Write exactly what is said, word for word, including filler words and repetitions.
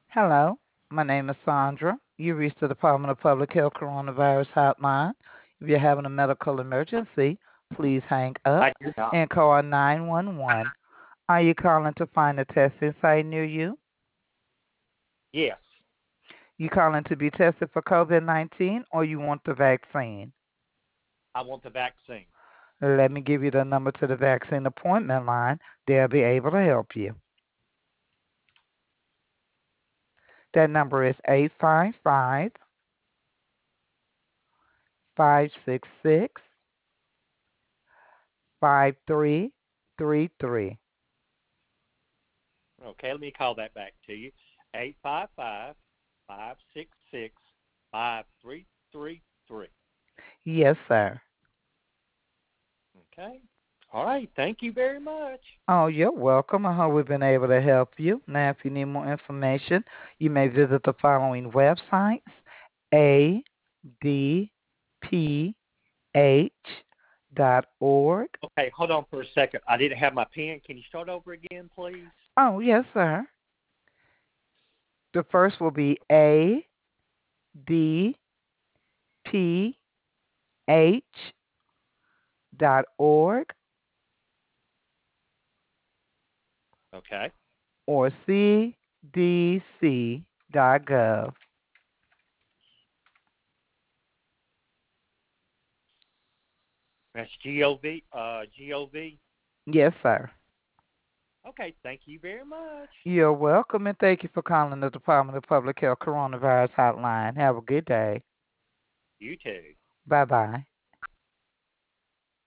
Hello, my name is Sandra. You reached the Department of Public Health Coronavirus Hotline. If you're having a medical emergency, please hang I up do not. and call nine one one. Are you calling to find a testing site near you? Yes, You calling to be tested for COVID nineteen or you want the vaccine? I want the vaccine. Let me give you the number to the vaccine appointment line. They'll be able to help you. That number is eight five five, five six six, five three three three. Okay, let me call that back to you. Eight five five five six six five three three three. Yes, sir. Okay. All right. Thank you very much. Oh, you're welcome. I hope we've been able to help you. Now, if you need more information, you may visit the following websites: A D P H dot org. Okay, hold on for a second. I didn't have my pen. Can you start over again, please? Oh, yes, sir. The first will be A D P H dot org Okay. or C D C dot gov. That's G O V. Uh, G O V. Yes, sir. Okay. Thank you very much. You're welcome, and thank you for calling the Department of Public Health Coronavirus Hotline. Have a good day. You too. Bye bye.